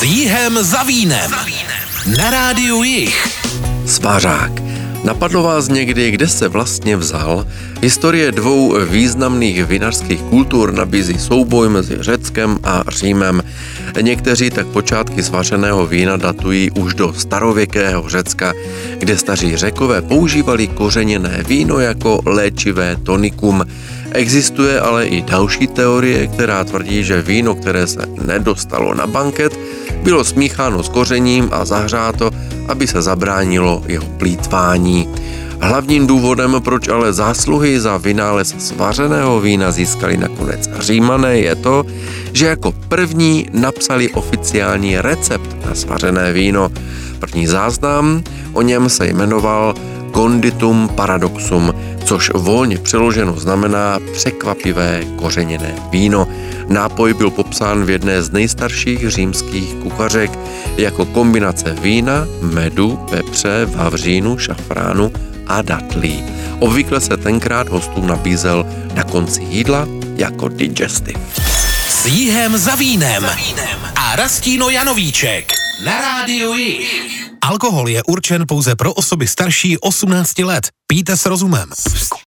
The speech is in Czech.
Jihem za vínem. Na rádiu Jih. Svařák. Napadlo vás někdy, kde se vlastně vzal? Historie dvou významných vinařských kultur nabízí souboj mezi Řeckem a Římem. Někteří tak počátky svařeného vína datují už do starověkého Řecka, kde staří Řekové používali kořeněné víno jako léčivé tonikum. Existuje ale i další teorie, která tvrdí, že víno, které se nedostalo na banket, bylo smícháno s kořením a zahřáto, aby se zabránilo jeho plýtvání. Hlavním důvodem, proč ale zásluhy za vynález svařeného vína získali nakonec Římané, je to, že jako první napsali oficiální recept na svařené víno. První záznam o něm se jmenoval Conditum Paradoxum, což volně přeloženo znamená překvapivé kořeněné víno. Nápoj byl popsán v jedné z nejstarších římských kuchařek jako kombinace vína, medu, pepře, vavřínu, šafránu a datlí. Obvykle se tenkrát hostům nabízel na konci jídla jako digestiv. S Jihem za vínem. A Rastíno Janovíček. Na rádiu Jih. Alkohol je určen pouze pro osoby starší 18 let. Pijte s rozumem.